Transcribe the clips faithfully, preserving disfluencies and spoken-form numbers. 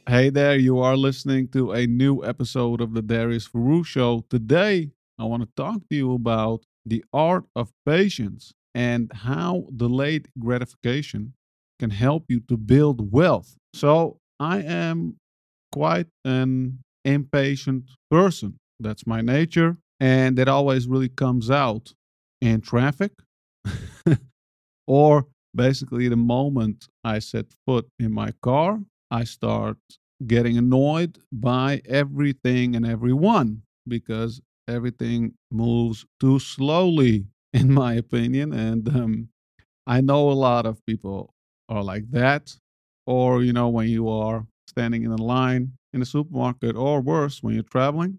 Hey there, you are listening to a new episode of the Darius Faru Show. Today, I want to talk to you about the art of patience and how delayed gratification can help you to build wealth. So, I am quite an impatient person. That's my nature. And it always really comes out in traffic or basically the moment I set foot in my car, I start getting annoyed by everything and everyone because everything moves too slowly, in my opinion. And um, I know a lot of people are like that. Or, you know, when you are standing in a line in a supermarket, or worse, when you're traveling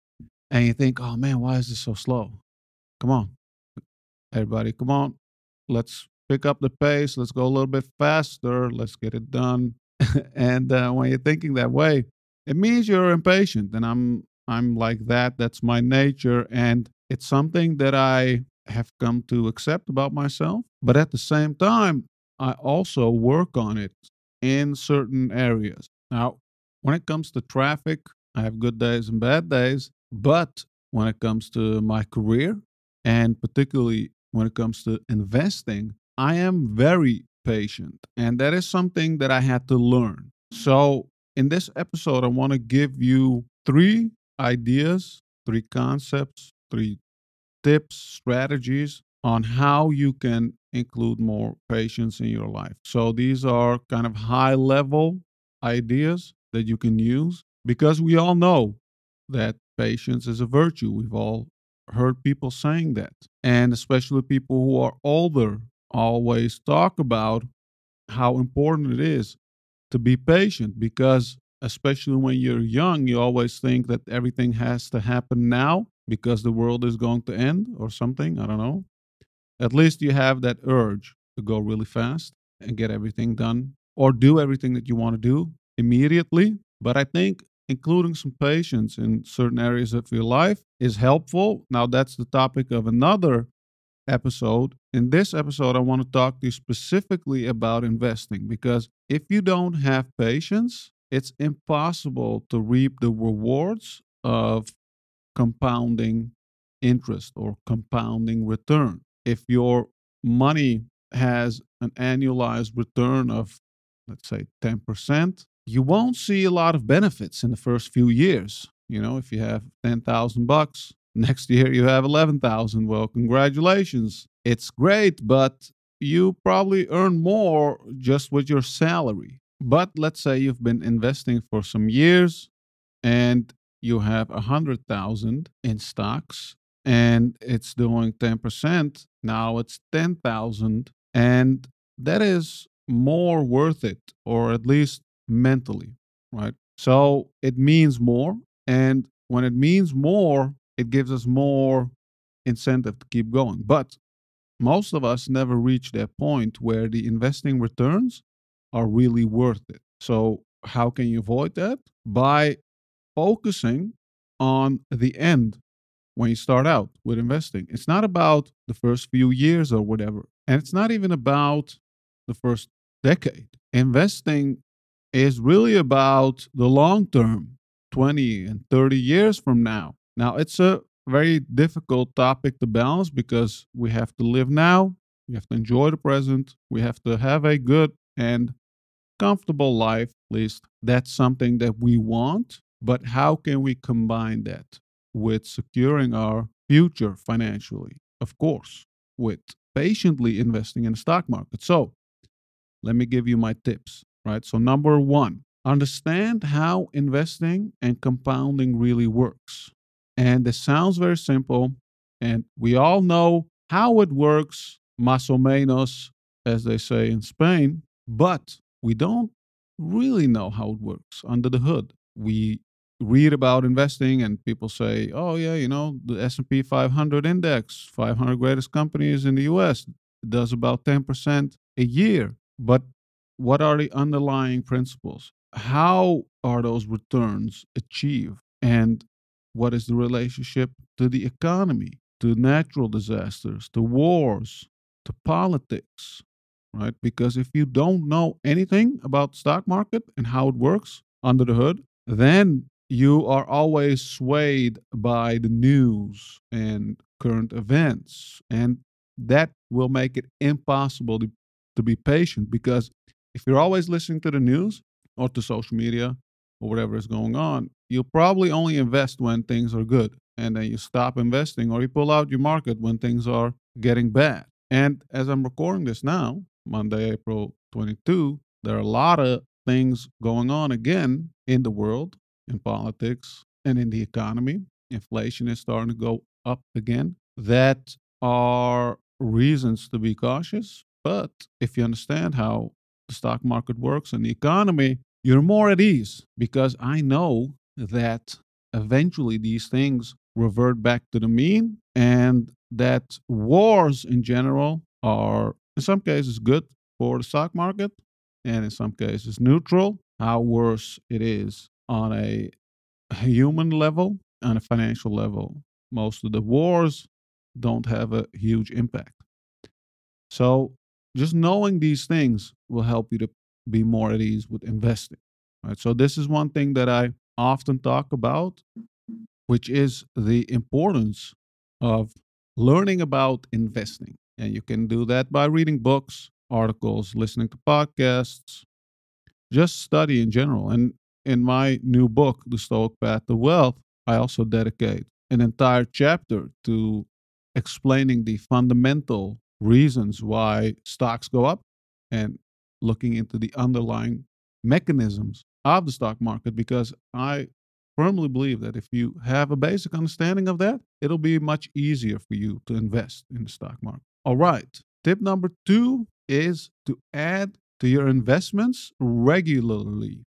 and you think, oh man, why is this so slow? Come on, everybody, come on. Let's pick up the pace. Let's go a little bit faster. Let's get it done. and uh, when you're thinking that way, it means you're impatient. And I'm I'm like that. That's my nature, and it's something that I have come to accept about myself. But at the same time, I also work on it in certain areas. Now, when it comes to traffic, I have good days and bad days. But when it comes to my career, and particularly when it comes to investing, I am very patient. And that is something that I had to learn. So, in this episode, I want to give you three ideas, three concepts, three tips, strategies on how you can include more patience in your life. So, these are kind of high level ideas that you can use because we all know that patience is a virtue. We've all heard people saying that. And especially people who are older always talk about how important it is to be patient because, especially when you're young, you always think that everything has to happen now because the world is going to end or something. I don't know. At least you have that urge to go really fast and get everything done or do everything that you want to do immediately. But I think including some patience in certain areas of your life is helpful. Now, that's the topic of another episode. In this episode, I want to talk to you specifically about investing because if you don't have patience, it's impossible to reap the rewards of compounding interest or compounding return. If your money has an annualized return of, let's say, ten percent, you won't see a lot of benefits in the first few years. You know, if you have ten thousand bucks, next year you have eleven thousand. Well, congratulations. It's great, but you probably earn more just with your salary. But let's say you've been investing for some years and you have a hundred thousand in stocks and it's doing ten percent. Now it's ten thousand, and that is more worth it, or at least mentally, right? So it means more. And when it means more, it gives us more incentive to keep going. But most of us never reach that point where the investing returns are really worth it. So, how can you avoid that? By focusing on the end when you start out with investing. It's not about the first few years or whatever. And it's not even about the first decade. Investing is really about the long term, twenty and thirty years from now. Now, it's a very difficult topic to balance because we have to live now, we have to enjoy the present, we have to have a good and comfortable life, at least that's something that we want. But how can we combine that with securing our future financially? Of course, with patiently investing in the stock market. So, let me give you my tips, right? So, number one, understand how investing and compounding really works. And this sounds very simple, and we all know how it works, más o menos, as they say in Spain, but we don't really know how it works under the hood. We read about investing and people say, "Oh yeah, you know, the S and P five hundred index, five hundred greatest companies in the U S, does about ten percent a year." But what are the underlying principles? How are those returns achieved? And what is the relationship to the economy, to natural disasters, to wars, to politics, right? Because if you don't know anything about the stock market and how it works, under the hood, then you are always swayed by the news and current events. And that will make it impossible to, to be patient, because if you're always listening to the news or to social media or whatever is going on, you'll probably only invest when things are good. And then you stop investing or you pull out your market when things are getting bad. And as I'm recording this now, Monday, April twenty-second, there are a lot of things going on again in the world, in politics, and in the economy. Inflation is starting to go up again. That are reasons to be cautious. But if you understand how the stock market works and the economy, you're more at ease, because I know that eventually these things revert back to the mean, and that wars in general are in some cases good for the stock market and in some cases neutral. How worse it is on a human level, on a financial level, most of the wars don't have a huge impact. So just knowing these things will help you to be more at ease with investing. Right? So this is one thing that I often talk about, which is the importance of learning about investing. And you can do that by reading books, articles, listening to podcasts, just study in general. And in my new book, The Stoic Path to Wealth, I also dedicate an entire chapter to explaining the fundamental reasons why stocks go up and looking into the underlying mechanisms of the stock market, because I firmly believe that if you have a basic understanding of that, it'll be much easier for you to invest in the stock market. All right. Tip number two is to add to your investments regularly.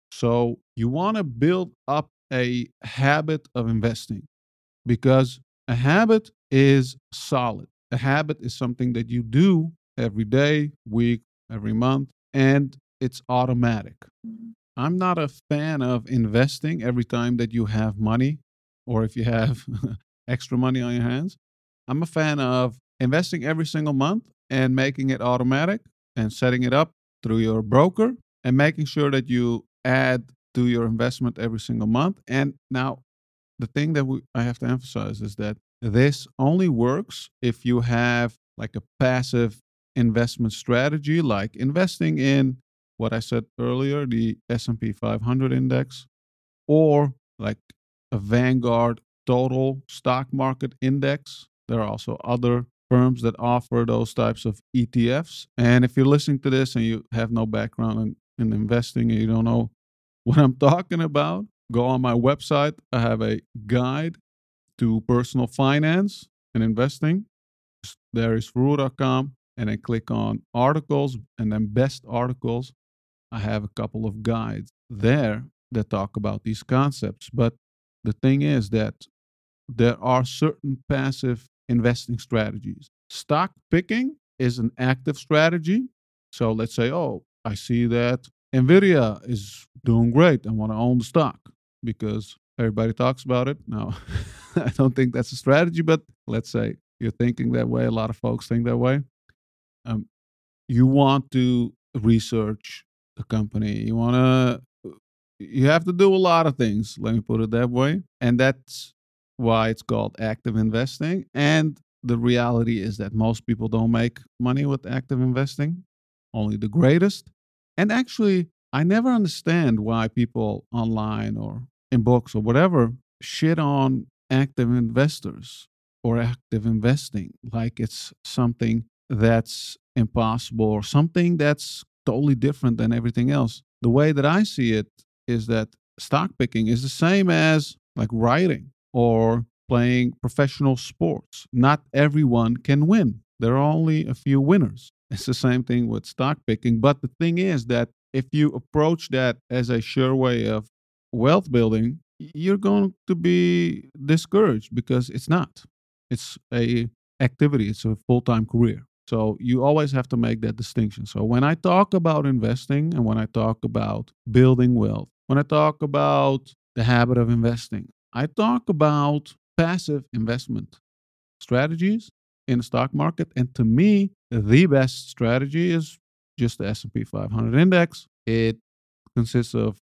So you want to build up a habit of investing, because a habit is solid. A habit is something that you do every day, week, every month, and it's automatic. I'm not a fan of investing every time that you have money or if you have extra money on your hands. I'm a fan of investing every single month and making it automatic and setting it up through your broker and making sure that you add to your investment every single month. And now, the thing that we, I have to emphasize is that this only works if you have like a passive investment strategy, like investing in what I said earlier, the S and P five hundred index, or like a Vanguard total stock market index. There are also other firms that offer those types of E T Fs. And if you're listening to this and you have no background in, in investing and you don't know what I'm talking about, go on my website. I have a guide to personal finance and investing. There is furu dot com, and then click on articles and then best articles. I have a couple of guides there that talk about these concepts. But the thing is that there are certain passive investing strategies. Stock picking is an active strategy. So let's say, oh, I see that Nvidia is doing great. I want to own the stock because everybody talks about it. Now, I don't think that's a strategy, but let's say you're thinking that way. A lot of folks think that way. Um, you want to research the company. You want to, you have to do a lot of things. Let me put it that way. And that's why it's called active investing. And the reality is that most people don't make money with active investing, only the greatest. And actually, I never understand why people online or in books or whatever shit on active investors or active investing like it's something that's impossible or something that's totally different than everything else. The way that I see it is that stock picking is the same as like writing or playing professional sports. Not everyone can win. There are only a few winners. It's the same thing with stock picking. But the thing is that if you approach that as a sure way of wealth building, you're going to be discouraged because it's not. It's a activity. It's a full-time career. So you always have to make that distinction. So when I talk about investing and when I talk about building wealth, when I talk about the habit of investing, I talk about passive investment strategies in the stock market. And to me, the best strategy is just the S and P five hundred index. It consists of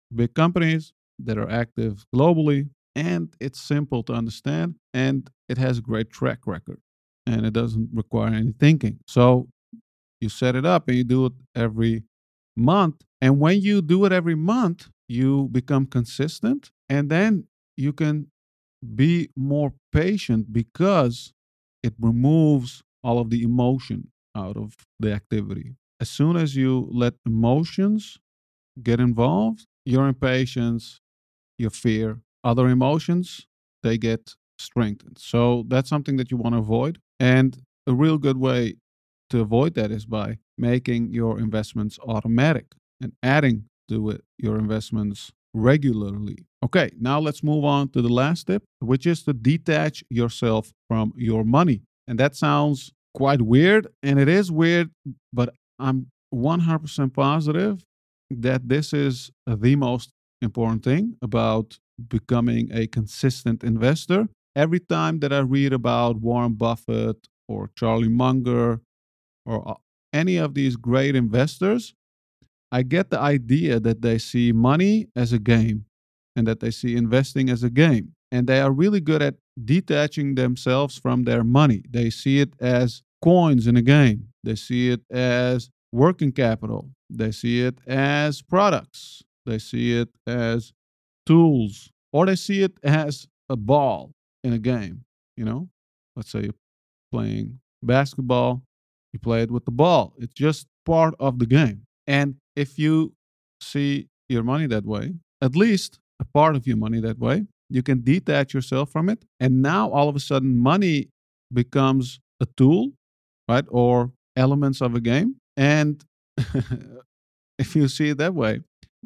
big companies that are active globally, and it's simple to understand, and it has a great track record, and it doesn't require any thinking. So you set it up and you do it every month. And when you do it every month, you become consistent, and then you can be more patient because it removes all of the emotion out of the activity. As soon as you let emotions get involved, your impatience, your fear, other emotions, they get strengthened. So that's something that you want to avoid. And a real good way to avoid that is by making your investments automatic and adding to it your investments regularly. Okay, now let's move on to the last tip, which is to detach yourself from your money. And that sounds quite weird, and it is weird, but I'm one hundred percent positive that this is the most important thing about becoming a consistent investor. Every time that I read about Warren Buffett or Charlie Munger or uh, any of these great investors, I get the idea that they see money as a game and that they see investing as a game. And they are really good at detaching themselves from their money. They see it as coins in a game, they see it as working capital, they see it as products, they see it as tools, or they see it as a ball in a game. You know, let's say you're playing basketball, you play it with the ball. It's just part of the game. And if you see your money that way, at least a part of your money that way, you can detach yourself from it. And now all of a sudden, money becomes a tool, right? Or elements of a game. And if you see it that way,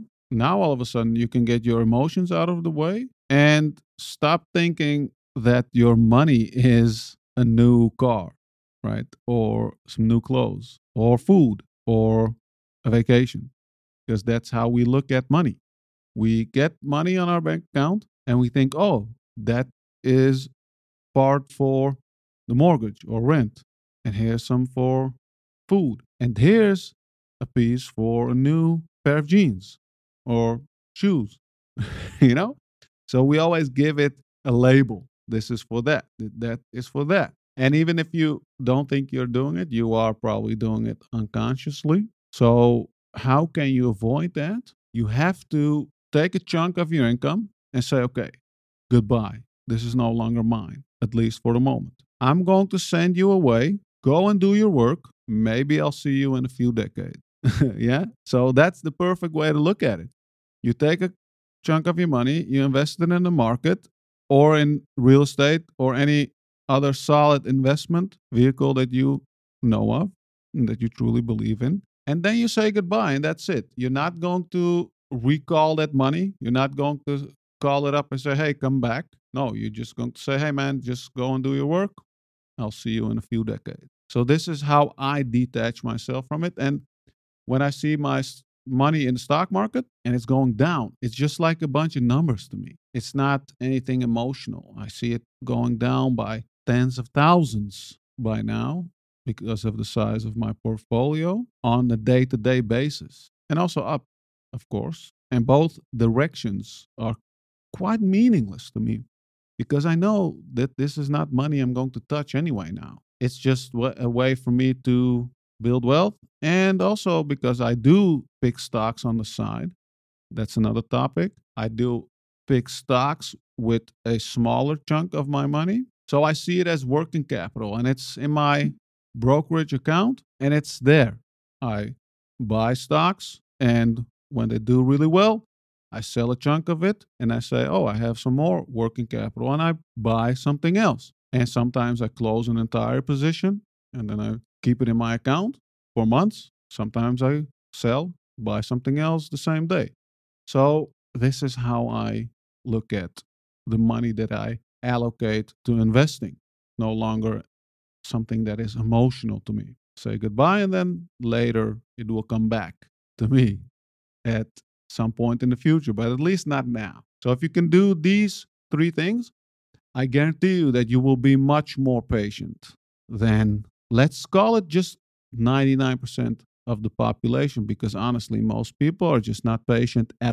now all of a sudden you can get your emotions out of the way and stop thinking that your money is a new car, right? Or some new clothes or food or a vacation, because that's how we look at money. We get money on our bank account and we think, oh, that is part for the mortgage or rent. And here's some for food. And here's a piece for a new pair of jeans or shoes, you know? So we always give it a label. This is for that. That is for that. And even if you don't think you're doing it, you are probably doing it unconsciously. So, how can you avoid that? You have to take a chunk of your income and say, okay, goodbye. This is no longer mine, at least for the moment. I'm going to send you away. Go and do your work. Maybe I'll see you in a few decades. Yeah. So that's the perfect way to look at it. You take a chunk of your money, you invest it in the market or in real estate or any other solid investment vehicle that you know of and that you truly believe in. And then you say goodbye, and that's it. You're not going to recall that money. You're not going to call it up and say, hey, come back. No, you're just going to say, hey, man, just go and do your work. I'll see you in a few decades. So, this is how I detach myself from it. And when I see my s- money in the stock market and it's going down, it's just like a bunch of numbers to me. It's not anything emotional. I see it going down by tens of thousands by now because of the size of my portfolio on a day to day basis, and also up, of course. And both directions are quite meaningless to me because I know that this is not money I'm going to touch anyway now. It's just wa- a way for me to build wealth. And also because I do pick stocks on the side. That's another topic. I do pick stocks with a smaller chunk of my money. So I see it as working capital and it's in my brokerage account and it's there. I buy stocks, and when they do really well, I sell a chunk of it and I say, oh, I have some more working capital and I buy something else. And sometimes I close an entire position and then I keep it in my account for months. Sometimes I sell, buy something else the same day. So this is how I look at the money that I allocate to investing. No longer something that is emotional to me. Say goodbye, and then later it will come back to me at some point in the future, but at least not now. So if you can do these three things, I guarantee you that you will be much more patient than, let's call it, just ninety-nine percent of the population, because honestly, most people are just not patient at all.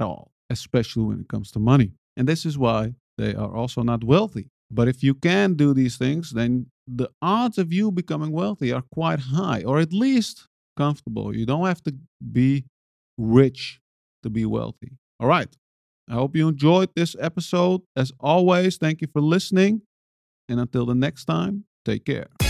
especially when it comes to money. And this is why they are also not wealthy. But if you can do these things, then the odds of you becoming wealthy are quite high, or at least comfortable. You don't have to be rich to be wealthy. All right. I hope you enjoyed this episode. As always, thank you for listening. And until the next time, take care.